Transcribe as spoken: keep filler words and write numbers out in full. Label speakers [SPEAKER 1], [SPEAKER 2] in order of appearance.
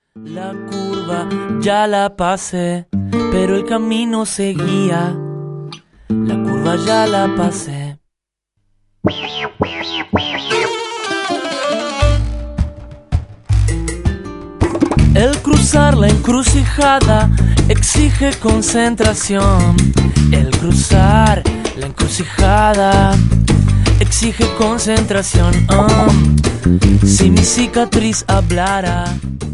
[SPEAKER 1] La curva ya la pasé, pero el camino seguía. La curva ya la pasé. El cruzar la encrucijada exige concentración. El cruzar la encrucijada exige concentración. Oh, si mi cicatriz hablara,